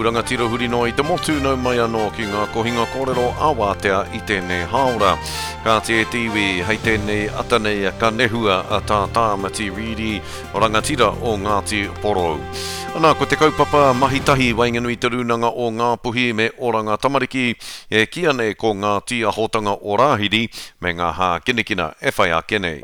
rangatira huri no I te motu no mai anō ki ngā kohinga kōrero awatea I tēnei haora. Ka te tiwi hei tēnei atanei ka nehua a tā tāmati riri o rangatira o Ngāti Porou. Anā, ko te kaupapa mahitahi wainganui te runanga o ngā puhi me oranga tamariki e kia nei ko ngā tia hotanga o Rāhiri me ngā hā kinekina e whai a kenei.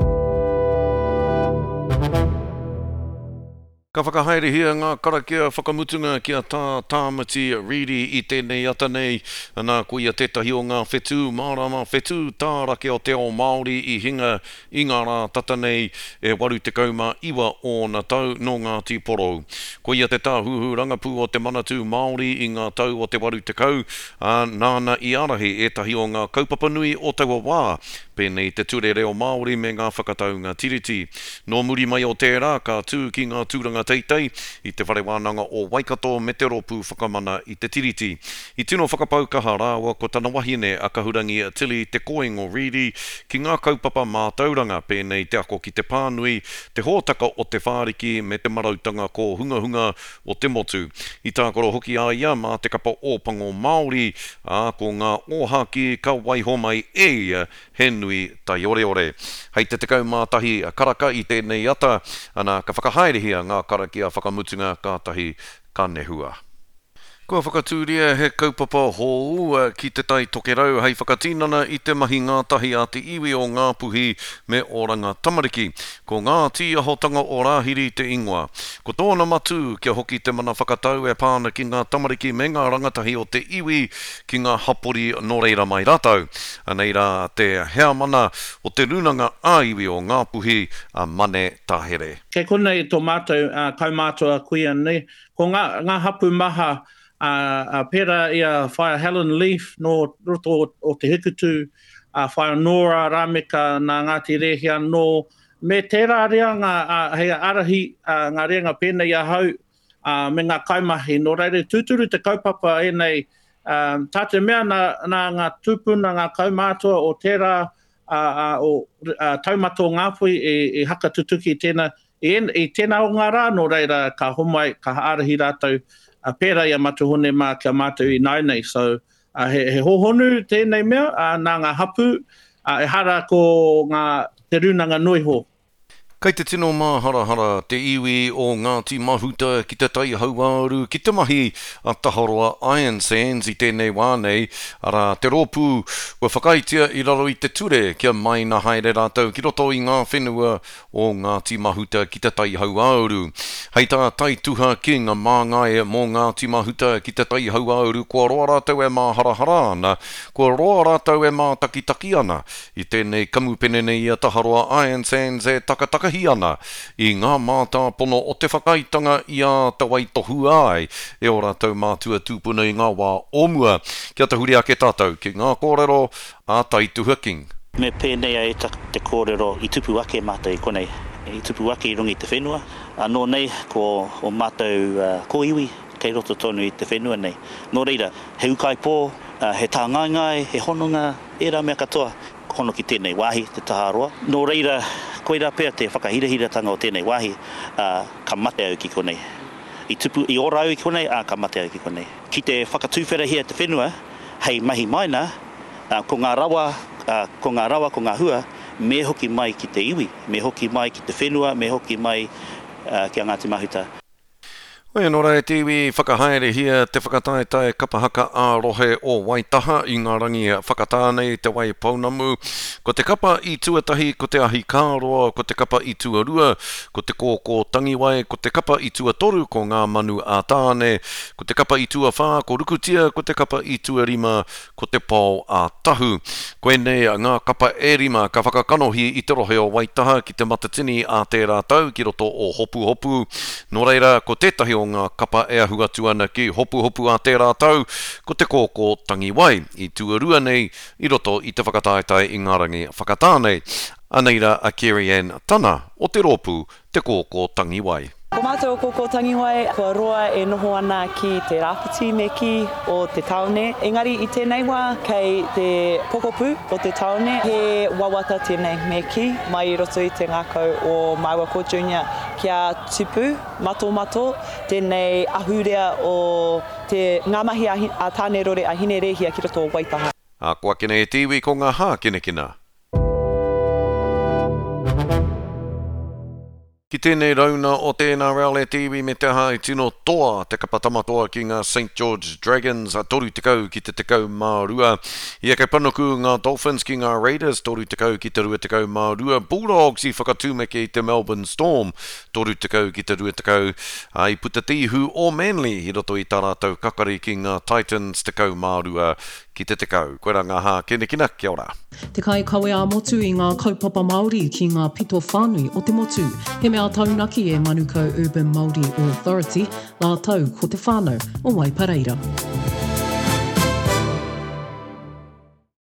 Ka whakahaere hia ngā karakia whakamutunga kia tā tāmati riri I tēnei atanei anā ko ia tētahi o ngā whetū mārama whetū tārake o te ao Māori I hinga I ngā rā tatanei e waru te kauma iwa o na tau no Ngāti Porou. Ko ia te tāhuhu rangapū o te manatū Māori I ngā tau o te waru te kau nāna I arahi e tahi o ngā kaupapa nui o taua wā pēnei te ture reo Māori me ngā whakataunga tiriti. No muri mai o tērā ka tū ki ngā tūranga teitei I te whare wānanga o Waikato me te ropu whakamana I te tiriti. I tino whakapaukaha rāua ko tana wahine a kahurangi tili te koengo riri ki ngā kaupapa mātauranga pēnei te ako ki te pānui, te hōtaka o te whāriki me te marautanga ko hunga o te motu. I tākoro hoki a ia mā te kapa ōpango Māori ko ngā ōhaki ka waiho mai e ia he nui tai ore. Hei te tekau mātahi karaka I tēnei ata, ana ka whakahaere hia ngā karakia whakamutunga kātahi ka nehua. Kua whakatūria he kaupapa hou ki te tai tokerau hei whakatīnana I te mahi ngātahi a te iwi o ngā puhi me oranga tamariki. Ko ngā tia hotanga o Rāhiri te ingoa. Ko tōna matu kia hoki te mana whakatau e pāna ki ngā tamariki me ngā rangatahi o te iwi ki ngā hapori no reira mai rātau. Anei rā te hea mana o te runanga a iwi o ngā puhi a Mane Tahere. Kei konei tō mātou kaumātua kuia nei. Ko ngā hapu maha pera ia whaia Helen Leaf no roto o te hikutu, whaia Nora Rameka nā Ngāti Rehia no me tērā rea hei arahi ngā reanga pēnei ia hau me ngā kaimahi. No reire tūturu te kaupapa e nei tāte mea nā ngā tūpuna ngā kaumātua o tērā o taumato ngāpui e haka tutuki tēnā I tēnā o ngā rā no reira ka homai ka arahi rātou pēra ia matuhone mā kia mātou I nainei. So he hohonu tēnei mea nā ngā hapu e hara ko ngā te runanga nui ho. Kei te tino mā harahara te iwi o Ngāti Mahuta ki te tai hauāru ki te mahi a taharoa Iron Sands I tēnei wānei ara te rōpū ua whakaitia I raro I te ture kia mai na haere rātou ki roto I ngā whenua o Ngāti Mahuta ki te tai hauāru. Hei tā tai tuha ki ngā māngai mō Ngāti Mahuta ki te tai hauāru kua roa rātou e mā harahara ana, kua roa rātou e mā takitaki ana I tēnei kamupene nei a taharoa Iron Sands e takataka ana I ngā mātā pono o te whakaitanga I a te wai tohu ai e o rātou mātua tūpuna I ngā wā omua. Kia te huri ake tātou ki ngā kōrero a Tai Tuha King. Me pēnei ai te kōrero I tupu ake mātou I konei. I tupu ake I rungi te whenua. Nō nei ko o mātou ko iwi kei roto tonu I te whenua nei. Nō reira, he ukai pō, he tā ngai, he hononga, e rā mea katoa. Hono ki tēnei wāhi, te taharoa. Nō reira, koira pēr te whakahirahiratanga o tēnei wāhi, ka mate au ki konei. I tupu I ora au ki konei, ka mate au ki konei. Ki te whakatūwhera hia te whenua, hei mahi maina, ko ngā rawa, ko ngā hua, me hoki mai ki te iwi, me hoki mai ki te whenua, me hoki mai ki a Ngāti Mahuta. Oia nō rei te iwi whakahaere hia te whakataetae kapahaka a rohe o Waitaha I ngā rangi whakatānei te wai paunamu. Ko te kapa I tuatahi, ko te ahi kāroa, ko te kapa I tuarua, ko te kōkō tangiwai, ko te kapa I tuatoru ko ngā manu a tāne, ko te kapa I tuawhā, ko rukutia, ko te kapa I tuarima, ko te pau a tahu. Koe nei ngā kapa e rima ka whakakanohi I te rohe o Waitaha ki te matatini a tērā tau ki roto o hopu. Nō reira, ko tētahi o ngā kapa e ahua tuana ki hopu a tērā tau, ko te kōkō tangiwai I tuarua nei I roto I te whakataetai I ngā rangi whakatānei. Aneira a Kerry Ann Tana o te rōpū te kōkō tangiwai. Ko mātou koko tangiwai, kua roa e noho ana ki te rāpiti me ki o te taone. Engari i tēnei wā, kei te pokopu o te taone, he wawata tēnei me ki, mai i roto i te ngākau o Maiwako Junior kia tupu, mato, tēnei ahurea o te ngāmahi a tāne rore a hine rehia ki roto o Waitaha. A kua kene e tiwi ko ngā hā kina. Ki tēnei rauna o tēnā Rowley TV me te hai tino toa te kapatamatoa ki ngā St. George Dragons a toru tekau ki te tekau mārua. Ia kei panuku ngā Dolphins ki ngā Raiders toru tekau ki te rua tekau mārua. Bulldogs i whakatūmeke i te Melbourne Storm toru tekau ki te rua tekau. I Putatihu o Manly i roto i tā rātou kakari ki ngā Titans tekau mārua ki te tekau. Koera ngā hā kina kia ora. Te kai kawe a motu i ngā kaupapa Māori ki ngā pito whānui o te motu. He mea taunaki e Manukau Urban Māori Authority, ngā tau ko te whānau o Waipareira.